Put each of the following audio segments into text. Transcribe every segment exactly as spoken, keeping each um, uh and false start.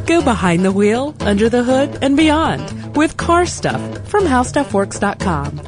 Go behind the wheel, under the hood, and beyond with Car Stuff from how stuff works dot com.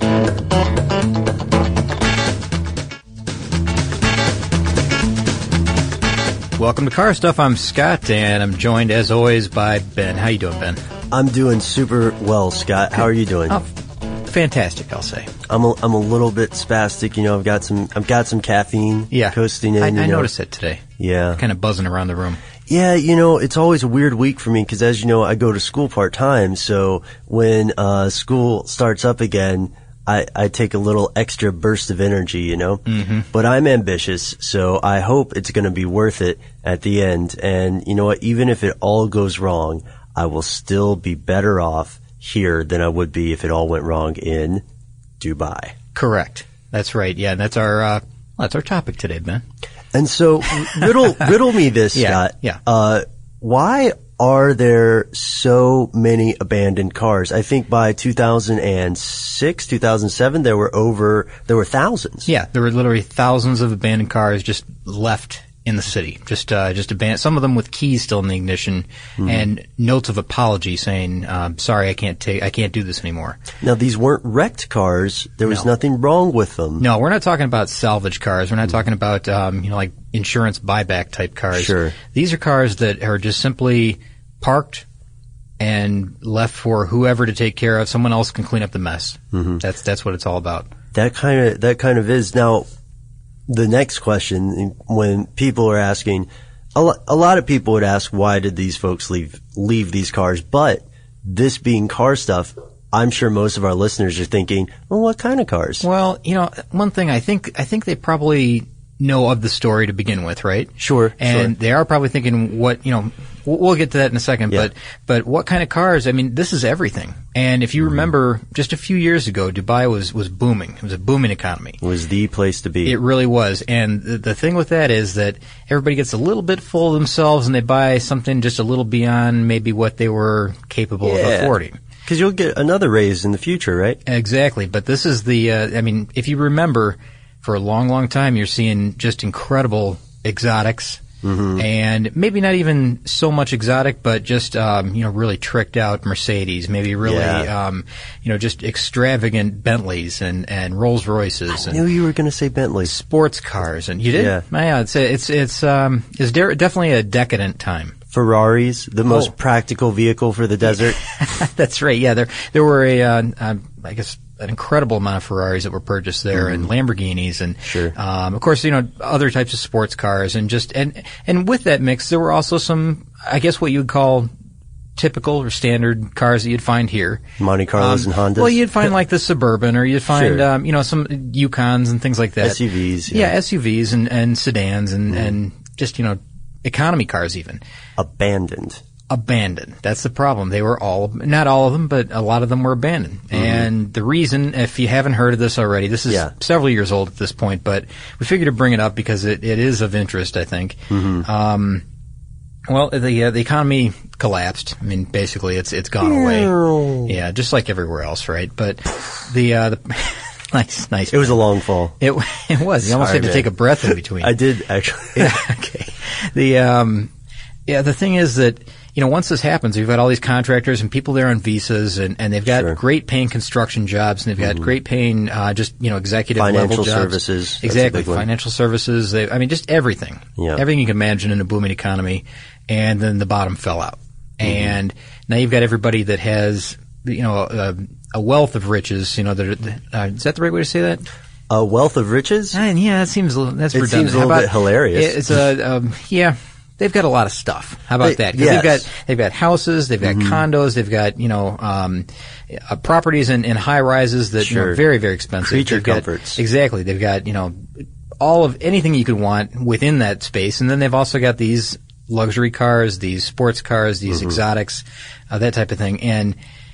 Welcome to Car Stuff. I'm Scott, and I'm joined, as always, by Ben. How you doing, Ben? I'm doing super well, Scott. How are you doing? Oh, fantastic, I'll say. I'm a, I'm a little bit spastic. You know, I've got some I've got some caffeine yeah. coasting in. I, you I know. noticed it today. Yeah. Kind of buzzing around the room. Yeah, you know, it's always a weird week for me because, as you know, I go to school part-time. So when uh, school starts up again, I, I take a little extra burst of energy, you know. Mm-hmm. But I'm ambitious, so I hope it's going to be worth it at the end. And you know what? Even if it all goes wrong, I will still be better off here than I would be if it all went wrong in Dubai. Correct. That's right. Yeah, that's our uh, well, that's our topic today, Ben. And so, riddle riddle me this, yeah, Scott. Yeah. Uh, why are there so many abandoned cars? I think by two thousand six, two thousand seven, there were over, there were thousands. Yeah, there were literally thousands of abandoned cars just left in the city. Just, uh, just abandoned, some of them with keys still in the ignition mm-hmm. and notes of apology saying, um, sorry, I can't take, I can't do this anymore. Now, these weren't wrecked cars. There was no. nothing wrong with them. No, we're not talking about salvage cars. We're not mm-hmm. talking about, um, you know, like insurance buyback type cars. Sure. These are cars that are just simply parked and left for whoever to take care of. Someone else can clean up the mess. Mm-hmm. That's that's what it's all about. That kind of that kind of is. Now, the next question, when people are asking, a, lo- a lot of people would ask, why did these folks leave leave these cars? But this being Car Stuff, I'm sure most of our listeners are thinking, well, what kind of cars? Well, you know, one thing I think I think they probably know of the story to begin with, right? Sure. And sure. they are probably thinking, what, you know, we'll get to that in a second, yeah. but, but what kind of cars? I mean, this is everything. And if you mm-hmm. remember, just a few years ago, Dubai was, was booming. It was a booming economy. It was the place to be. It really was. And the, the thing with that is that everybody gets a little bit full of themselves and they buy something just a little beyond maybe what they were capable yeah. of affording. Because you'll get another raise in the future, right? Exactly. But this is the, uh, I mean, if you remember, for a long, long time, you're seeing just incredible exotics, mm-hmm. and maybe not even so much exotic, but just um, you know, really tricked out Mercedes, maybe really yeah. um, you know, just extravagant Bentleys and, and Rolls Royces. I and knew you were going to say Bentley. Sports cars, and you did. Yeah, yeah it's it's it's um, it's de- definitely a decadent time. Ferraris, the most oh. practical vehicle for the desert. That's right. Yeah, there there were a uh, uh, I guess. an incredible amount of Ferraris that were purchased there, mm-hmm. and Lamborghinis, and sure. um, of course, you know, other types of sports cars, and just and and with that mix, there were also some, I guess, what you would call typical or standard cars that you'd find here, Monte Carlos um, and Hondas. Well, you'd find like the Suburban, or you'd find sure. um, you know, some Yukons and things like that, S U Vs, yeah, yeah S U Vs and, and sedans, and mm-hmm. and just, you know, economy cars even abandoned. Abandoned. That's the problem. They were all, not all of them, but a lot of them were abandoned. Mm-hmm. And the reason, if you haven't heard of this already, this is yeah. several years old at this point, but we figured to bring it up because it, it is of interest, I think. Mm-hmm. Um, well, the uh, the economy collapsed. I mean, basically, it's it's gone away. Yeah, just like everywhere else, right? But the uh, the nice, nice. It was a long fall. It it was. You almost Sorry, had to man. take a breath in between. I did actually. Yeah. Okay. The um, yeah, the thing is that, you know, once this happens, you've got all these contractors and people there on visas, and, and they've got sure. great paying construction jobs, and they've got mm-hmm. great paying, uh, just, you know, executive financial level jobs. services. Exactly. Financial services. They, I mean, just everything. Yeah. Everything you can imagine in a booming economy. And then the bottom fell out. Mm-hmm. And now you've got everybody that has, you know, a, a wealth of riches, you know, that are, uh, is that the right way to say that? A wealth of riches? Uh, yeah, that seems, a little, that's it redundant. It seems a little about, bit hilarious. It's a, um, yeah. They've got a lot of stuff. How about they, that? 'Cause yes. they've got they've got houses, they've got mm-hmm. condos, they've got, you know, um, uh, properties in, in high rises that sure. are very, very expensive. Creature they've got, comforts. Exactly. They've got, you know, all of anything you could want within that space, and then they've also got these luxury cars, these sports cars, these mm-hmm. exotics, uh, that type of thing. And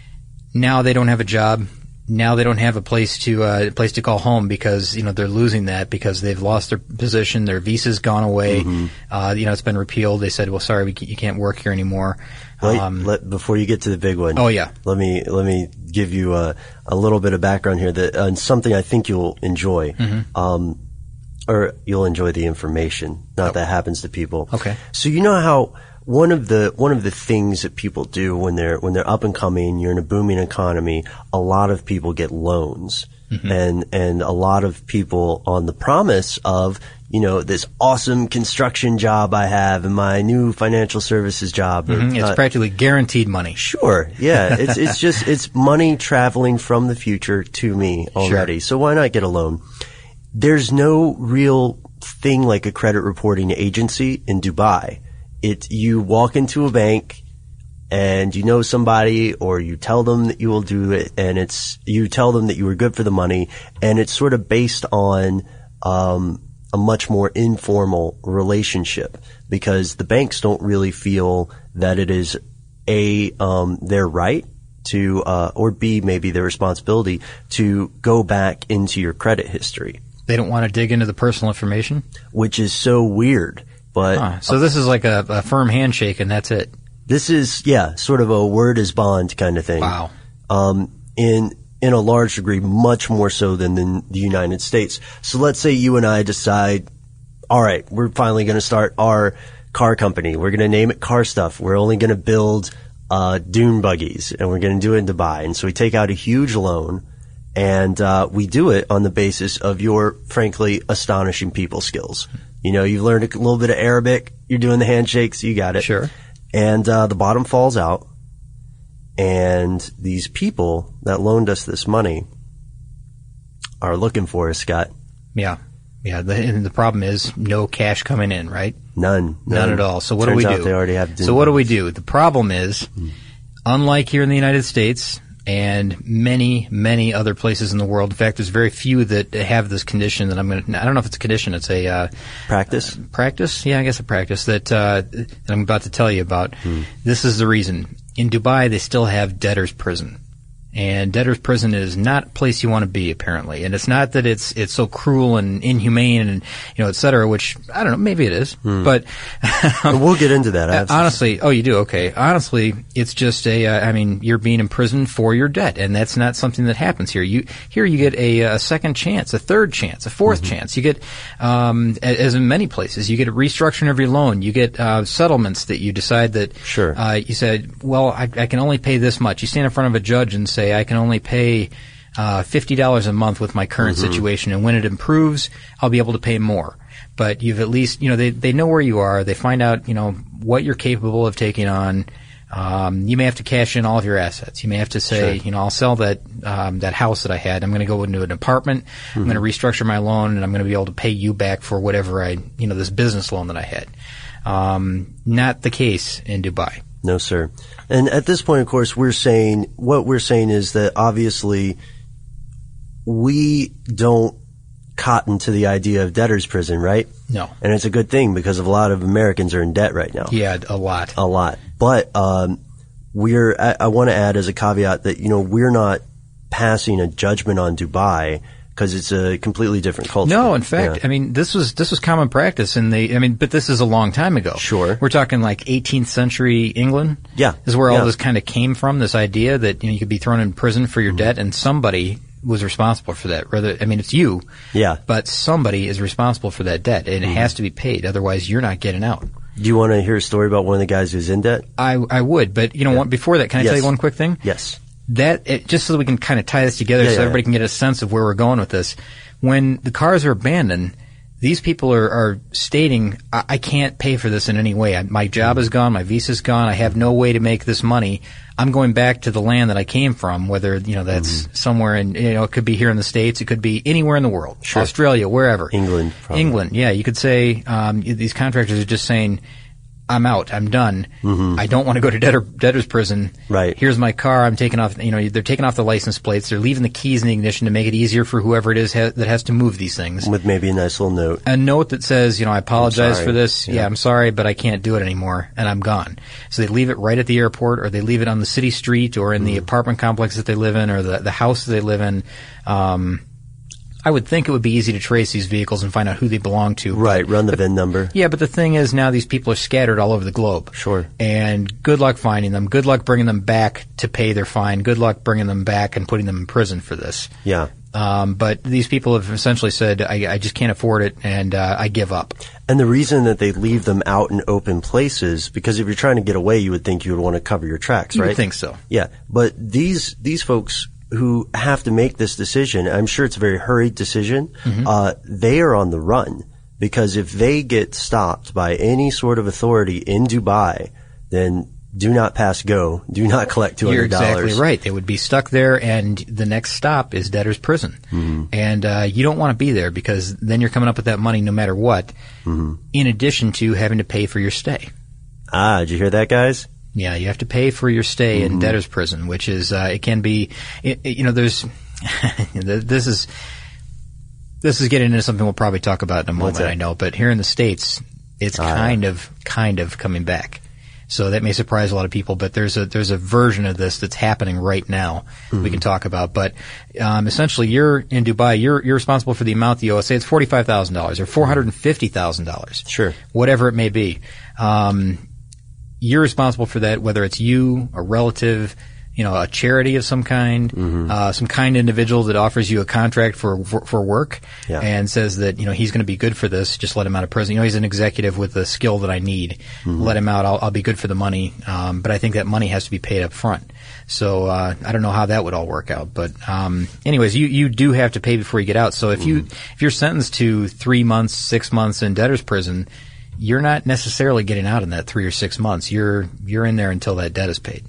now they don't have a job. Now they don't have a place to uh, a place to call home because, you know, they're losing that because they've lost their position. Their visa's gone away. Mm-hmm. Uh, you know, it's been repealed. They said, well, sorry, we can, you can't work here anymore. Wait, um, let, before you get to the big one. Oh, yeah. Let me let me give you a, a little bit of background here that uh, something I think you'll enjoy. Mm-hmm. Um, or you'll enjoy the information. Not oh. that happens to people. Okay. So you know how one of the one of the things that people do when they're when they're up and coming, you're in a booming economy, a lot of people get loans. Mm-hmm. And and a lot of people on the promise of, you know, this awesome construction job I have and my new financial services job. Mm-hmm. It's uh, practically guaranteed money. Sure. Yeah. It's it's just it's money traveling from the future to me already. Sure. So why not get a loan? There's no real thing like a credit reporting agency in Dubai. It you walk into a bank and you know somebody, or you tell them that you will do it, and it's you tell them that you were good for the money, and it's sort of based on um, a much more informal relationship, because the banks don't really feel that it is a um, their right to, uh, or B, maybe their responsibility to go back into your credit history. They don't want to dig into the personal information, which is so weird. But huh. so this is like a, a firm handshake, and that's it. This is, yeah, sort of a word is bond kind of thing. Wow. Um, in, in a large degree, much more so than in the United States. So let's say you and I decide, all right, we're finally going to start our car company. We're going to name it Car Stuff. We're only going to build, uh, dune buggies, and we're going to do it in Dubai. And so we take out a huge loan, and, uh, we do it on the basis of your, frankly, astonishing people skills. You know, you've learned a little bit of Arabic. You're doing the handshakes. You got it. Sure. And uh, the bottom falls out, and these people that loaned us this money are looking for us, Scott. Yeah. Yeah. The, and the problem is no cash coming in, right? None. None, None at all. So what Turns do we out do? They already have so what do we do? The problem is, mm. unlike here in the United States and many, many other places in the world, in fact, there's very few that have this condition that I'm going to, I don't know if it's a condition, it's a, uh, practice? Uh, practice? Yeah, I guess a practice that, uh, that I'm about to tell you about. Hmm. This is the reason. In Dubai, they still have debtor's prison. And debtor's prison is not a place you want to be, apparently. And it's not that it's it's so cruel and inhumane and, you know, et cetera, which, I don't know, maybe it is. Hmm. But um, we'll get into that. Honestly, oh, you do? Okay. Honestly, it's just a, uh, I mean, you're being imprisoned for your debt, and that's not something that happens here. You Here you get a, a second chance, a third chance, a fourth mm-hmm. chance. You get, um, as in many places, you get a restructuring of your loan. You get uh, settlements that you decide that, sure. uh, you said, well, I, I can only pay this much. You stand in front of a judge and say, I can only pay uh, fifty dollars a month with my current mm-hmm. situation, and when it improves, I'll be able to pay more. But you've at least, you know, they they know where you are. They find out, you know, what you're capable of taking on. Um, you may have to cash in all of your assets. You may have to say, sure. you know, I'll sell that um, that house that I had. I'm going to go into an apartment. Mm-hmm. I'm going to restructure my loan, and I'm going to be able to pay you back for whatever I, you know, this business loan that I had. Um, not the case in Dubai. No, sir. And at this point, of course, we're saying, what we're saying is that obviously we don't cotton to the idea of debtor's prison, right? No. And it's a good thing, because a lot of Americans are in debt right now. Yeah, a lot. A lot. But um, we're, I, I want to add as a caveat that, you know, we're not passing a judgment on Dubai, because it's a completely different culture. No, in fact, yeah. I mean, this was this was common practice in the. I mean, but this is a long time ago. Sure, we're talking like eighteenth century England. Yeah, is where all yeah. this kind of came from. This idea that, you know, you could be thrown in prison for your mm-hmm. debt, and somebody was responsible for that. Rather, I mean, it's you. Yeah, but somebody is responsible for that debt, and mm-hmm. it has to be paid. Otherwise, you're not getting out. Do you want to hear a story about one of the guys who's in debt? I I would, but you know, yeah. what, before that, can I yes. tell you one quick thing? Yes. That it, just so that we can kind of tie this together, yeah, so yeah, everybody yeah. can get a sense of where we're going with this. When the cars are abandoned, these people are, are stating, I, I can't pay for this in any way. I, my job is gone. My visa's gone. I have no way to make this money. I'm going back to the land that I came from, whether, you know, that's mm-hmm. somewhere in, you know, it could be here in the States. It could be anywhere in the world. Sure. Australia, wherever. England, probably. England, yeah. You could say, um, these contractors are just saying, I'm out. I'm done. Mm-hmm. I don't want to go to debtor, debtor's prison. Right. Here's my car. I'm taking off, you know, they're taking off the license plates. They're leaving the keys in the ignition to make it easier for whoever it is ha- that has to move these things. With maybe a nice little note. A note that says, you know, I apologize for this. Yeah. yeah, I'm sorry, but I can't do it anymore, and I'm gone. So they leave it right at the airport, or they leave it on the city street, or in mm. the apartment complex that they live in, or the, the house that they live in. Um, I would think it would be easy to trace these vehicles and find out who they belong to. Right, but, run the but, V I N number. Yeah, but the thing is, now these people are scattered all over the globe. Sure. And good luck finding them. Good luck bringing them back to pay their fine. Good luck bringing them back and putting them in prison for this. Yeah. Um, but these people have essentially said, I, I just can't afford it, and uh, I give up. And the reason that they leave them out in open places, because if you're trying to get away, you would think you would want to cover your tracks, You right? would think so. Yeah, but these these folks who have to make this decision, I'm sure it's a very hurried decision, Mm-hmm. uh, they are on the run. Because if they get stopped by any sort of authority in Dubai, then do not pass go. Do not collect two hundred dollars. You're exactly right. They would be stuck there, and the next stop is debtor's prison. Mm-hmm. And uh, you don't want to be there, because then you're coming up with that money no matter what, mm-hmm. in addition to having to pay for your stay. Ah, did you hear that, guys? Yeah, you have to pay for your stay Mm-hmm. in debtor's prison, which is, uh, it can be, it, it, you know, there's, this is, this is getting into something we'll probably talk about in a moment, I know, but here in the States, it's Ah. kind of, kind of coming back. So that may surprise a lot of people, but there's a there's a version of this that's happening right now mm-hmm. we can talk about. But um, essentially, you're in Dubai, you're you're responsible for the amount that you owe. Say it's forty-five thousand dollars or four hundred fifty thousand dollars. Sure. Whatever it may be. Um, you're responsible for that, whether it's you, a relative, you know, a charity of some kind, mm-hmm. uh, some kind individual that offers you a contract for for, for work yeah. and says that, you know, he's going to be good for this, just let him out of prison. You know, he's an executive with the skill that I need. Mm-hmm. Let him out. I'll, I'll be good for the money. Um, but I think that money has to be paid up front. So, uh, I don't know how that would all work out. But, um, anyways, you, you do have to pay before you get out. So if mm-hmm. you, if you're sentenced to three months, six months in debtor's prison, you're not necessarily getting out in that three or six months. You're, you're in there until that debt is paid.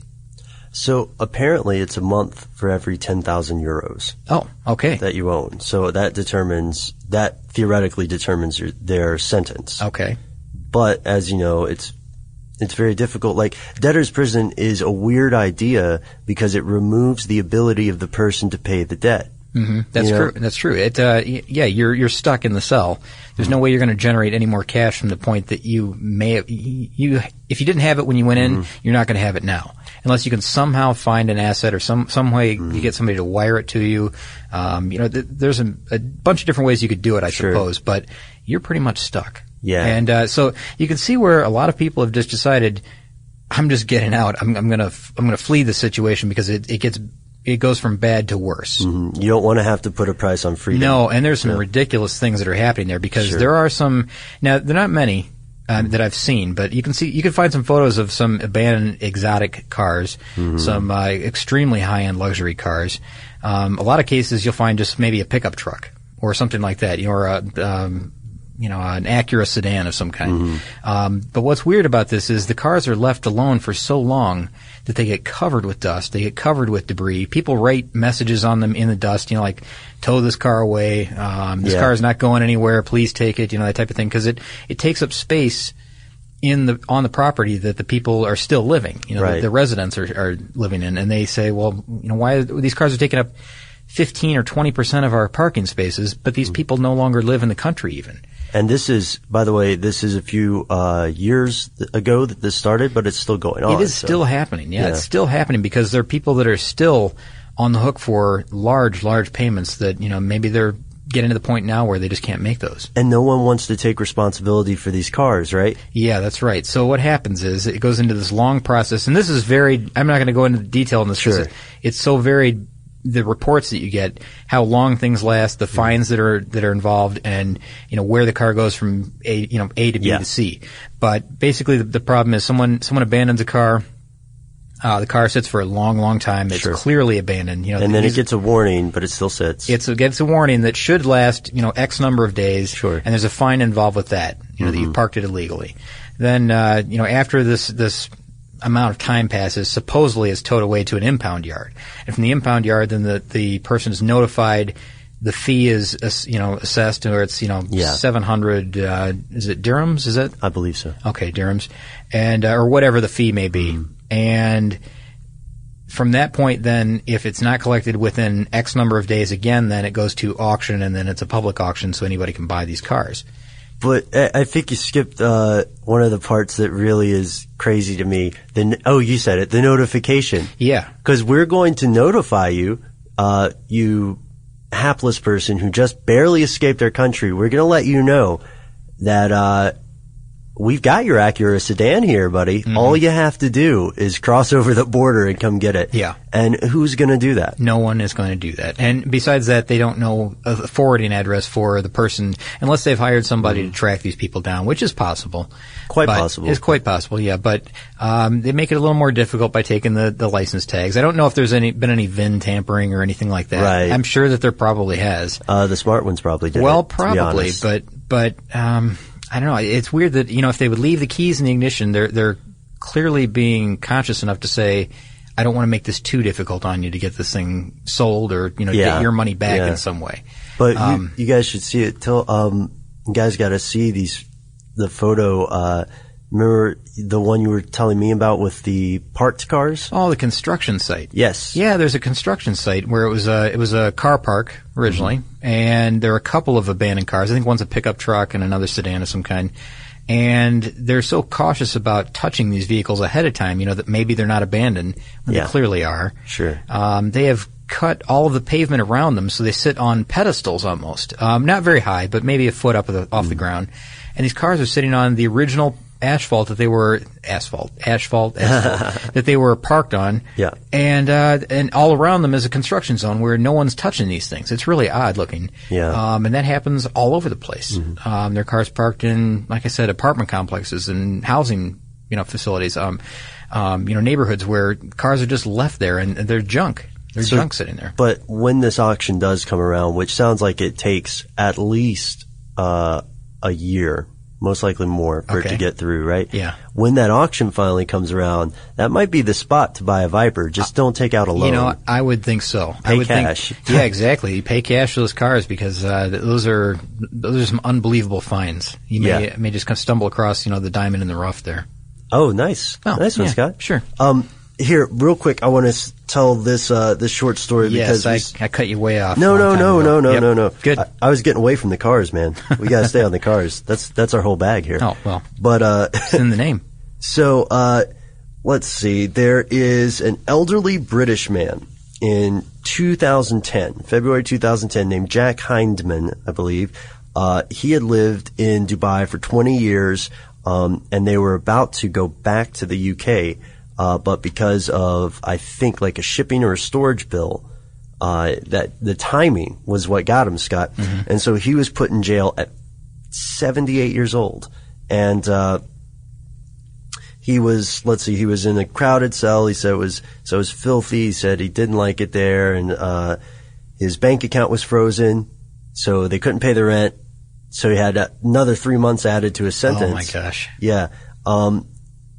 So apparently it's a month for every ten thousand euros. Oh, okay. That you own. So that determines, that theoretically determines your, their sentence. Okay. But as you know, it's, it's very difficult. Like, debtor's prison is a weird idea because it removes the ability of the person to pay the debt. Mm-hmm. That's you know? true. That's true. It, uh, y- yeah, you're, you're stuck in the cell. There's no way you're going to generate any more cash from the point that you may have, you, if you didn't have it when you went in, mm-hmm. you're not going to have it now. Unless you can somehow find an asset or some, some way mm-hmm. you get somebody to wire it to you. Um, you know, th- there's a, a bunch of different ways you could do it, I sure. suppose, but you're pretty much stuck. Yeah. And, uh, so you can see where a lot of people have just decided, I'm just getting out. I'm, I'm gonna, I'm gonna flee the situation because it, it gets, it goes from bad to worse. Mm-hmm. You don't want to have to put a price on freedom. No, and there's some no. ridiculous things that are happening there because sure. there are some, now they're not many, um, that I've seen, but you can see, you can find some photos of some abandoned exotic cars, mm-hmm. some, uh, extremely high-end luxury cars. Um, a lot of cases you'll find just maybe a pickup truck or something like that, you know, or a, um, you know, an Acura sedan of some kind. Mm-hmm. Um, but what's weird about this is the cars are left alone for so long that they get covered with dust. They get covered with debris. People write messages on them in the dust, you know, like, tow this car away. Um, this yeah. car is not going anywhere. Please take it, you know, that type of thing. Cause it, it takes up space in the, on the property that the people are still living, you know, right. the, the residents are, are living in. And they say, well, you know, why, these cars are taking up fifteen or twenty percent of our parking spaces, but these mm-hmm. people no longer live in the country even. And this is, by the way, this is a few uh, years ago that this started, but it's still going on. It is so. still happening. Yeah, yeah, it's still happening because there are people that are still on the hook for large, large payments that, you know, maybe they're getting to the point now where they just can't make those. And no one wants to take responsibility for these cars, right? Yeah, that's right. So what happens is it goes into this long process, and this is very, I'm not going to go into detail on this sure. because it's so varied. The reports that you get, how long things last, the fines that are that are involved, and you know where the car goes from A, you know A to B yeah. to C. But basically, the, the problem is someone someone abandons a car. Uh, the car sits for a long, long time. It's sure. clearly abandoned. You know, and then it gets a warning, but it still sits. It's, it gets a warning that should last, you know, X number of days. Sure. And there's a fine involved with that. You know, mm-hmm. that you parked it illegally. Then, uh, you know, after this this. amount of time passes, supposedly it's towed away to an impound yard. And from the impound yard, then the, the person is notified the fee is, you know, assessed, or it's, you know, yeah. seven hundred, uh, is it dirhams, is it? I believe so. Okay, dirhams. And, uh, or whatever the fee may be. Mm. And from that point, then, if it's not collected within X number of days again, then it goes to auction, and then it's a public auction so anybody can buy these cars. But I think you skipped uh, one of the parts that really is crazy to me. The, oh, you said it, the notification. Yeah. Because we're going to notify you, uh, you hapless person who just barely escaped our country. We're going to let you know that uh, we've got your Acura sedan here, buddy. Mm-hmm. All you have to do is cross over the border and come get it. Yeah. And who's going to do that? No one is going to do that. And besides that, they don't know a forwarding address for the person unless they've hired somebody mm-hmm. to track these people down, which is possible. Quite possible. It's quite possible, yeah. But um, they make it a little more difficult by taking the, the license tags. I don't know if there's any been any V I N tampering or anything like that. Right. I'm sure that there probably has. Uh, the smart ones probably did. Well, it, probably, but but um, I don't know. It's weird that, you know, if they would leave the keys in the ignition, they're they're clearly being conscious enough to say, I don't want to make this too difficult on you to get this thing sold or, you know, yeah. get your money back yeah. in some way. But um, you, you guys should see it. Tell, um, you guys got to see these, the photo, uh, remember the one you were telling me about with the parked cars? Oh, the construction site. Yes. Yeah, there's a construction site where it was a, it was a car park originally, mm-hmm. and there are a couple of abandoned cars. I think one's a pickup truck and another sedan of some kind. And they're so cautious about touching these vehicles ahead of time, you know, that maybe they're not abandoned when yeah. they clearly are. Sure. Um, they have cut all of the pavement around them, so they sit on pedestals almost. Um, not very high, but maybe a foot up of the, off mm. the ground. And these cars are sitting on the original asphalt that they were asphalt, asphalt, asphalt that they were parked on. Yeah. And uh, and all around them is a construction zone where no one's touching these things. It's really odd looking. Yeah. Um, and that happens all over the place. Mm-hmm. Um, there are cars parked in, like I said, apartment complexes and housing, you know, facilities. Um, um, you know, neighborhoods where cars are just left there and they're junk. They're so, junk sitting there. But when this auction does come around, which sounds like it takes at least uh, a year. Most likely more for okay. it to get through, right? Yeah. When that auction finally comes around, that might be the spot to buy a Viper. Just don't take out a loan. You know, I would think so. Pay I would cash. Think, yeah, exactly. You pay cash for those cars because uh, those are those are some unbelievable finds. You may yeah. may just kind of stumble across, you know, the diamond in the rough there. Oh, nice, oh, nice one, yeah, Scott. Sure. Um, here, real quick, I want to tell this uh, this short story yes, because I, I cut you way off. No, no, no, no, no, yep. no, no. Good. I, I was getting away from the cars, man. We got to stay on the cars. That's that's our whole bag here. Oh well, but uh, it's in the name. So uh, let's see. There is an elderly British man in two thousand ten, February two thousand ten, named Jack Hindman, I believe. Uh, he had lived in Dubai for twenty years, um, and they were about to go back to the U K. Uh, but because of, I think, like a shipping or a storage bill, uh, that the timing was what got him, Scott. Mm-hmm. And so he was put in jail at seventy-eight years old. And, uh, he was, let's see, he was in a crowded cell. He said it was, so it was filthy. He said he didn't like it there. And, uh, his bank account was frozen. So they couldn't pay the rent. So he had another three months added to his sentence. Oh my gosh. Yeah. Um,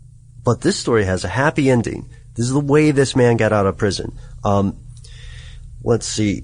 But this story has a happy ending. This is the way this man got out of prison. Um, let's see.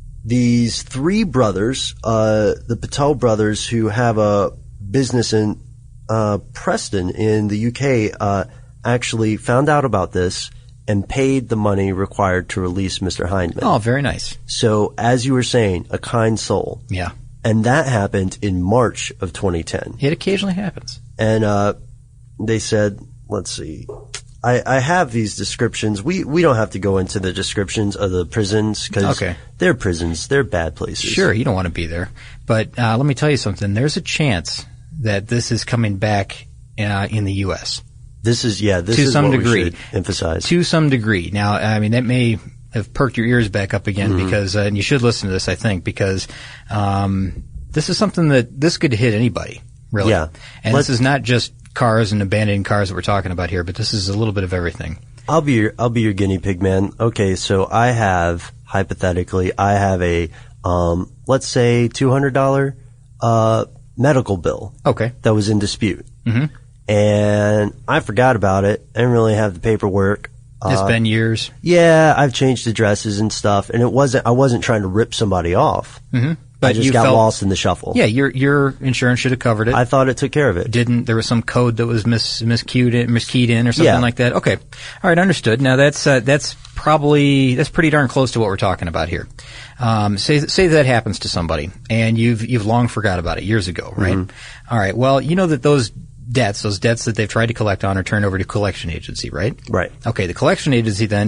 These three brothers, uh, the Patel brothers, who have a business in uh, Preston in the U K, uh, actually found out about this and paid the money required to release Mister Hindman. Oh, very nice. So, as you were saying, a kind soul. Yeah. And that happened in March of twenty ten. It occasionally happens. And uh, they said... Let's see. I, I have these descriptions. We we don't have to go into the descriptions of the prisons because okay. they're prisons. They're bad places. Sure, you don't want to be there. But uh, let me tell you something. There's a chance that this is coming back uh, in the U S. This is, yeah, this to is some what degree. we should emphasize. To some degree. Now, I mean, that may have perked your ears back up again mm-hmm. because, uh, and you should listen to this, I think, because um, this is something that this could hit anybody, really. Yeah. And Let's, this is not just cars and abandoned cars that we're talking about here, but this is a little bit of everything. I'll be your I'll be your guinea pig, man. Okay, so I have hypothetically I have a um let's say two hundred dollar uh medical bill. Okay. That was in dispute. Mm-hmm. And I forgot about it. I didn't really have the paperwork. It's uh, been years. Yeah, I've changed addresses and stuff, and it wasn't I wasn't trying to rip somebody off. Mm-hmm. But I just you got felt, lost in the shuffle. Yeah, your your insurance should have covered it. I thought it took care of it. Didn't there was some code that was mis miscued in, miskeyed in or something yeah. like that? Okay, all right, understood. Now that's uh, that's probably that's pretty darn close to what we're talking about here. Um, say say that happens to somebody and you've you've long forgot about it years ago, right? Mm-hmm. All right. Well, you know that those debts, those debts that they've tried to collect on, are turned over to collection agency, right? Right. Okay. The collection agency then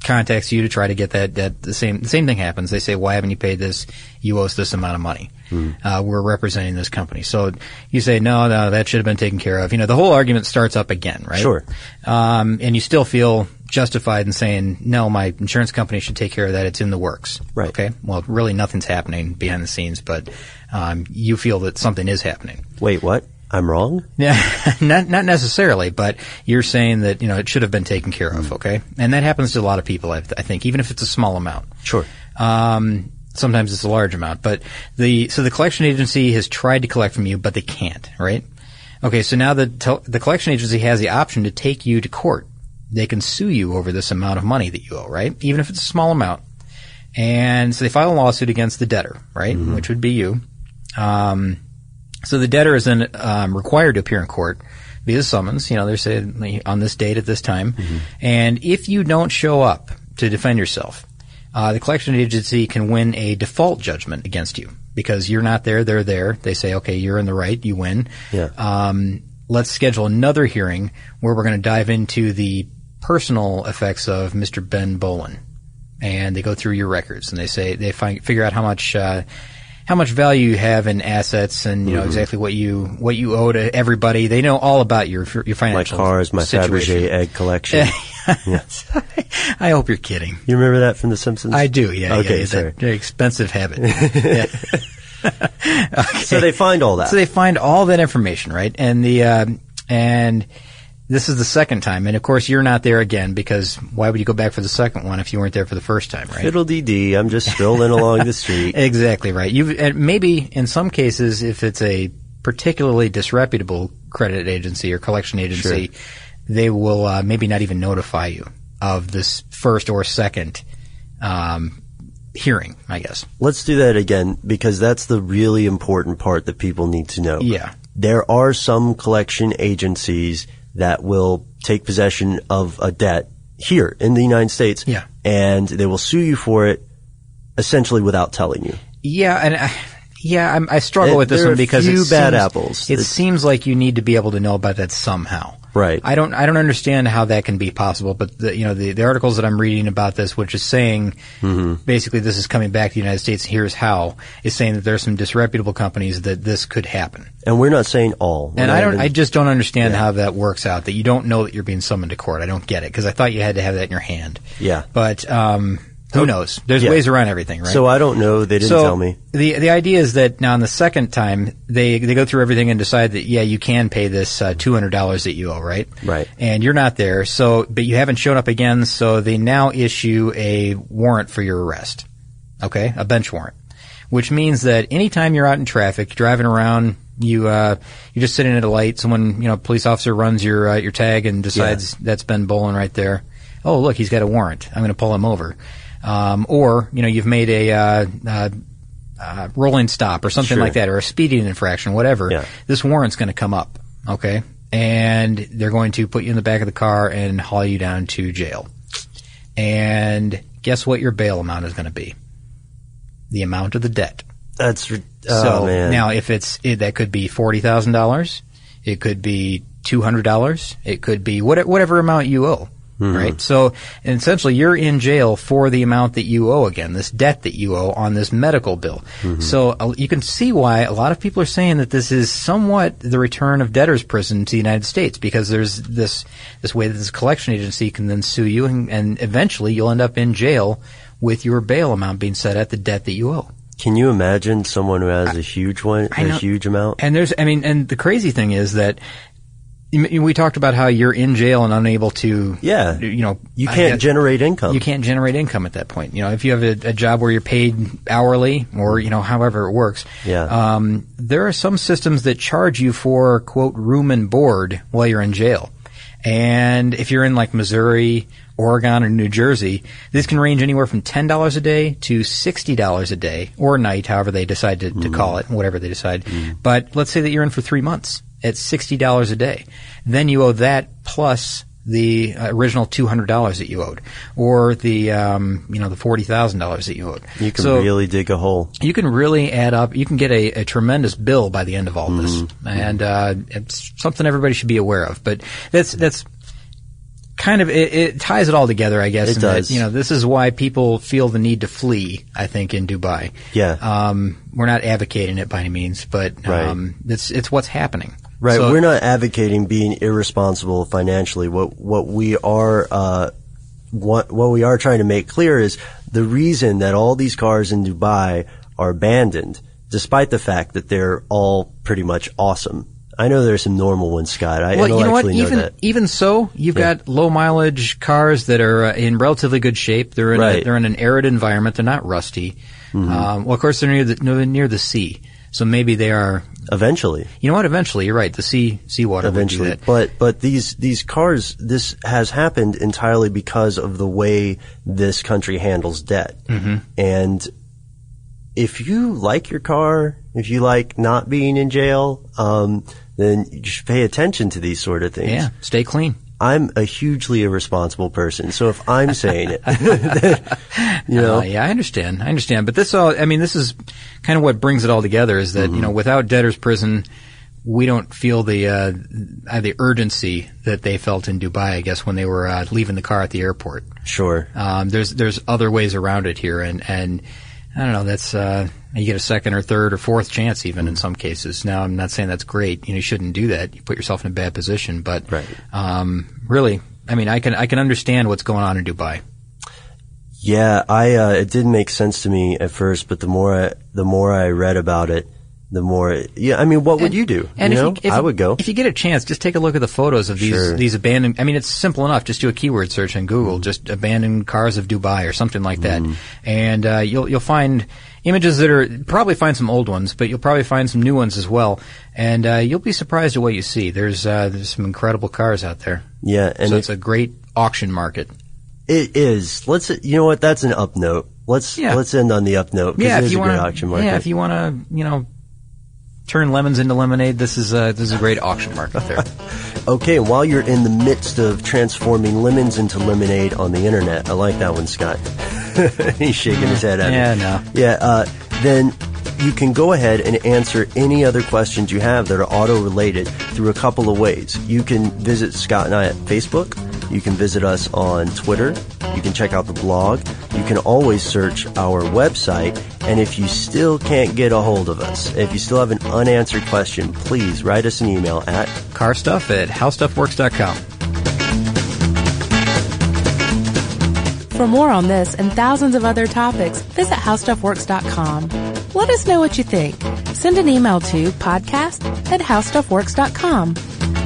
contacts you to try to get that, that the same the same thing happens. They say, why haven't you paid this? You owe us this amount of money. Mm. Uh, we're representing this company. So you say, no, no, that should have been taken care of. You know, the whole argument starts up again, right? Sure. Um, and you still feel justified in saying, no, my insurance company should take care of that. It's in the works. Right. Okay. Well, really nothing's happening behind the scenes, but um, you feel that something is happening. Wait, what? I'm wrong? Yeah, not not necessarily, but you're saying that, you know, it should have been taken care of, okay? And that happens to a lot of people, I, I think, even if it's a small amount. Sure. Um, sometimes it's a large amount, but the so the collection agency has tried to collect from you, but they can't, right? Okay, so now the tel- the collection agency has the option to take you to court. They can sue you over this amount of money that you owe, right? Even if it's a small amount. And so they file a lawsuit against the debtor, right? Mm-hmm. Which would be you. Um So the debtor is then um, required to appear in court via summons. You know, they're saying on this date at this time. Mm-hmm. And if you don't show up to defend yourself, uh, the collection agency can win a default judgment against you because you're not there, they're there. They say, okay, you're in the right, you win. Yeah. Um, let's schedule another hearing where we're going to dive into the personal effects of Mister Ben Bolin. And they go through your records and they say they find figure out how much. Uh, how much value you have in assets and, you know, mm-hmm. exactly what you, what you owe to everybody. They know all about your, your financial My cars, my situation. Fabergé egg collection. Yeah. I hope you're kidding. You remember that from The Simpsons? I do, yeah. Okay, yeah, sorry. That very expensive habit. Yeah. Okay. So they find all that. So they find all that information, right? And the, uh, and this is the second time. And of course, you're not there again because why would you go back for the second one if you weren't there for the first time, right? Fiddle-dee-dee. I'm just strolling along the street. Exactly right. You and maybe in some cases, if it's a particularly disreputable credit agency or collection agency, sure. they will uh, maybe not even notify you of this first or second um, hearing, I guess. Let's do that again because that's the really important part that people need to know. Yeah. There are some collection agencies that will take possession of a debt here in the United States. Yeah. And they will sue you for it essentially without telling you. Yeah, and I, yeah, I'm, I struggle it, with this one because few it bad seems, apples. It it's, seems like you need to be able to know about that somehow. Right. I don't I don't understand how that can be possible, but the, you know the, the articles that I'm reading about this, which is saying mm-hmm. basically this is coming back to the United States, here's how, is saying that there are some disreputable companies that this could happen. And we're not saying all. And we're I don't even, I just don't understand yeah. how that works out, that you don't know that you're being summoned to court. I don't get it because I thought you had to have that in your hand. Yeah. But um who knows? There's yeah. ways around everything, right? So I don't know. They didn't so tell me. The the idea is that now on the second time, they they go through everything and decide that, yeah, you can pay this uh, two hundred dollars that you owe, right? Right. And you're not there, so but you haven't shown up again, so they now issue a warrant for your arrest, okay? A bench warrant, which means that anytime you're out in traffic, driving around, you uh, you're just sitting at a light, someone, you know, police officer runs your uh, your tag and decides yeah. that's Ben Bolin right there. Oh, look, he's got a warrant. I'm going to pull him over. Um, or, you know, you've made a, uh, uh, uh, rolling stop or something sure. like that, or a speeding infraction, whatever. Yeah. This warrant's going to come up, okay? And they're going to put you in the back of the car and haul you down to jail. And guess what your bail amount is going to be? The amount of the debt. That's, oh so, man. Now, if it's, it, that could be forty thousand dollars. It could be two hundred dollars. It could be what, whatever amount you owe. Mm-hmm. Right? So, essentially, you're in jail for the amount that you owe again, this debt that you owe on this medical bill. Mm-hmm. So, uh, you can see why a lot of people are saying that this is somewhat the return of debtor's prison to the United States, because there's this this way that this collection agency can then sue you, and, and eventually you'll end up in jail with your bail amount being set at the debt that you owe. Can you imagine someone who has I, a huge one, a huge amount? And there's, I mean, and the crazy thing is that we talked about how you're in jail and unable to, yeah, you know, you can't guess, generate income. You can't generate income at that point. You know, if you have a, a job where you're paid hourly or, you know, however it works, yeah. um, there are some systems that charge you for, quote, room and board while you're in jail. And if you're in like Missouri, Oregon, or New Jersey, this can range anywhere from ten dollars a day to sixty dollars a day or a night, however they decide to, to mm. call it, whatever they decide. Mm. But let's say that you're in for three months. At sixty dollars a day. Then you owe that plus the original two hundred dollars that you owed, or the, um, you know, the forty thousand dollars that you owed. You can so really dig a hole. You can really add up. You can get a, a tremendous bill by the end of all this. Mm-hmm. And, uh, it's something everybody should be aware of. But that's, that's kind of, it, it ties it all together, I guess. It in does. That, you know, this is why people feel the need to flee, I think, in Dubai. Yeah. Um, we're not advocating it by any means, but, Right. um, it's, it's what's happening. Right. So- We're not advocating being irresponsible financially. What, what we are, uh, what, what we are trying to make clear is the reason that all these cars in Dubai are abandoned, despite the fact that they're all pretty much awesome. I know there's some normal ones, Scott. I Well, you know what? intellectually know, Even that. even so, you've Yeah. got low mileage cars that are uh, in relatively good shape. They're in Right. a, they're in an arid environment. They're not rusty. Mm-hmm. Um, well, of course, they're near the near, near the sea, so maybe they are. Eventually. You know what? Eventually, you're right. The sea seawater Eventually. would do that. But, but these, these cars, this has happened entirely because of the way this country handles debt. Mm-hmm. And if you like your car, if you like not being in jail, um, then you should pay attention to these sort of things. Yeah, stay clean. I'm a hugely irresponsible person, so if I'm saying it, then, you know, Uh, yeah, I understand. I understand. But this all, I mean, this is kind of what brings it all together is that, Mm-hmm. you know, without debtor's prison, we don't feel the, uh, uh, the urgency that they felt in Dubai, I guess, when they were, uh, leaving the car at the airport. sure. Um, there's, there's other ways around it here. And, and I don't know, that's, uh, you get a second or third or fourth chance even in some cases. Now, I'm not saying that's great. You know, you shouldn't do that. You put yourself in a bad position. But, Right. um, really, I mean, I can, I can understand what's going on in Dubai. Yeah, I, uh, it didn't make sense to me at first, but the more I, the more I read about it, the more, yeah, I mean, what would you do? And you if know, you, if I you- would go. If you get a chance, just take a look at the photos of these Sure. these abandoned. I mean, it's simple enough. Just do a keyword search on Google, just abandoned cars of Dubai or something like that, Mm-hmm. and uh, you'll you'll find images that are probably find some old ones, but you'll probably find some new ones as well, and uh, you'll be surprised at what you see. There's uh, there's some incredible cars out there. Yeah, and so it, it's a great auction market. it is. Let's, you know what? That's an up note. Let's Yeah. let's end on the up note. 'cause Yeah, it if is you a great want auction to, market. yeah, if you want to, you know, turn lemons into lemonade, this is a this is a great auction market there. Okay, and while you're in the midst of transforming lemons into lemonade on the internet, I like that one, Scott. He's shaking his head at Yeah, me. no. Yeah, uh, then you can go ahead and answer any other questions you have that are auto-related through a couple of ways. You can visit Scott and I at Facebook. You can visit us on Twitter. You can check out the blog. You can always search our website. And if you still can't get a hold of us, if you still have an unanswered question, please write us an email at Car stuff at how stuff works dot com. For more on this and thousands of other topics, visit how stuff works dot com. Let us know what you think. Send an email to podcast at how stuff works dot com.